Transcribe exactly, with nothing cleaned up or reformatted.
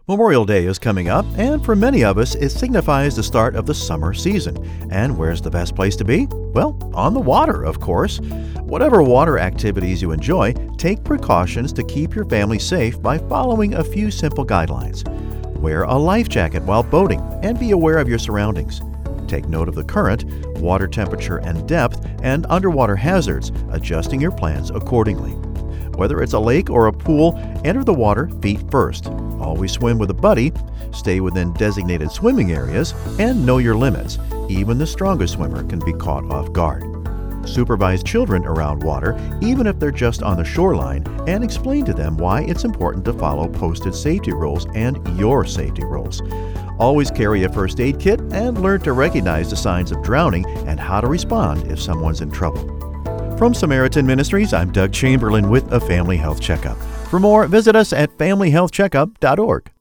Memorial Day is coming up, and for many of us, it signifies the start of the summer season. And where's the best place to be? Well, on the water, of course. Whatever water activities you enjoy, take precautions to keep your family safe by following a few simple guidelines. Wear a life jacket while boating and be aware of your surroundings. Take note of the current, water temperature and depth, and underwater hazards, adjusting your plans accordingly. Whether it's a lake or a pool, enter the water feet first. Always swim with a buddy, stay within designated swimming areas, and know your limits. Even the strongest swimmer can be caught off guard. Supervise children around water, even if they're just on the shoreline, and explain to them why it's important to follow posted safety rules and your safety rules. Always carry a first aid kit and learn to recognize the signs of drowning and how to respond if someone's in trouble. From Samaritan Ministries, I'm Doug Chamberlain with a Family Health Checkup. For more, visit us at family health checkup dot org.